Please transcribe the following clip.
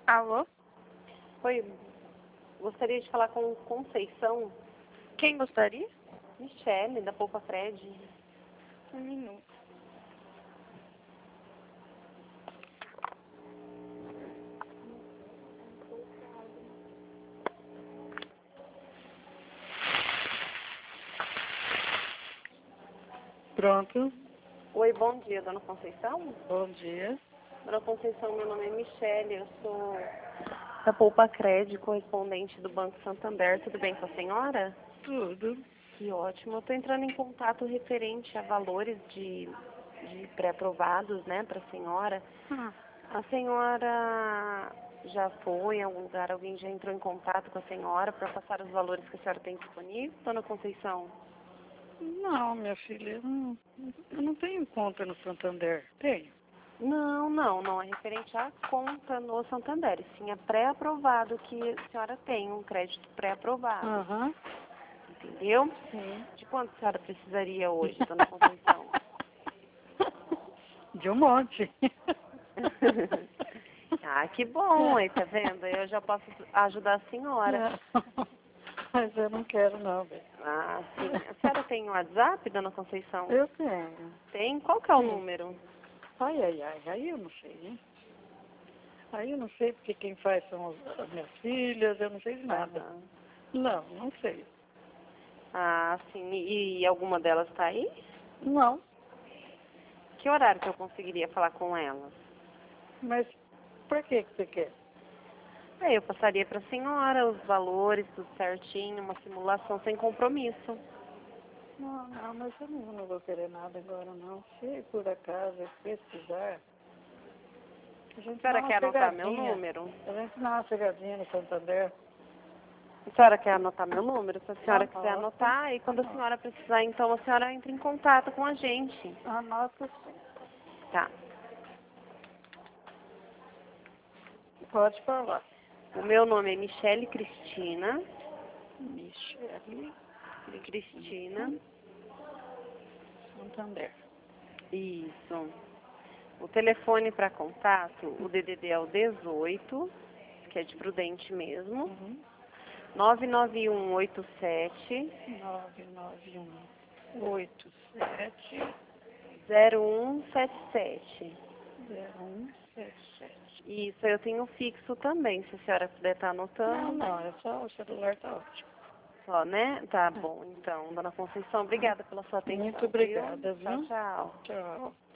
Alô? Oi, gostaria de falar com Conceição. Quem gostaria? Michele, da Poupa Fred. Um minuto. Pronto. Oi, bom dia, dona Conceição. Bom dia. Dona Conceição, meu nome é Michele, eu sou da Poupa Cred, correspondente do Banco Santander. Tudo bem com a senhora? Tudo. Que ótimo. Eu estou entrando em contato referente a valores de pré-aprovados, né, para a senhora. A senhora já foi em algum lugar, alguém já entrou em contato com a senhora para passar os valores que a senhora tem disponível, dona Conceição? Não, minha filha, eu não tenho conta no Santander. Tenho. Não é referente à conta no Santander, sim, é pré-aprovado que a senhora tem, um crédito pré-aprovado, Aham. entendeu? Sim. De quanto a senhora precisaria hoje, dona Conceição? De um monte. Ah, que bom, aí tá vendo? Eu já posso ajudar a senhora. Não. Mas eu não quero não, velho. Ah, sim. A senhora tem o WhatsApp, dona Conceição? Eu tenho. Tem? Qual que é o Sim. número? Ai, aí eu não sei, hein? Aí eu não sei porque quem faz são as minhas filhas, eu não sei de nada. Ah, Não sei. ah, sim. E alguma delas tá aí? Não, Que horário que eu conseguiria falar com elas? mas por que você quer? Aí eu passaria para a senhora os valores, tudo certinho, uma simulação sem compromisso. Não, mas eu não vou querer nada agora não. Se por acaso eu precisar, a A gente dá senhora uma quer anotar meu pegadinha. número? A gente dá uma pegadinha no Santander. A senhora quer anotar meu número? Se a senhora quiser Anota. anotar, e quando a senhora precisar, então a senhora entra em contato com a gente. Anota sim. Tá. Pode falar. O meu nome é Michele Cristina. Michele Cristina. Santander. Isso. O telefone para contato, o DDD é o 18, que é de Prudente mesmo. Uhum. 99187 99187 0177. 0177. Isso, eu tenho fixo também, se a senhora puder estar anotando. Não, é só o celular, tá ótimo. Só, né? Tá bom, então. Dona Conceição, obrigada pela sua atenção. Muito obrigada, Viu? Tchau, viu? tchau. Tchau.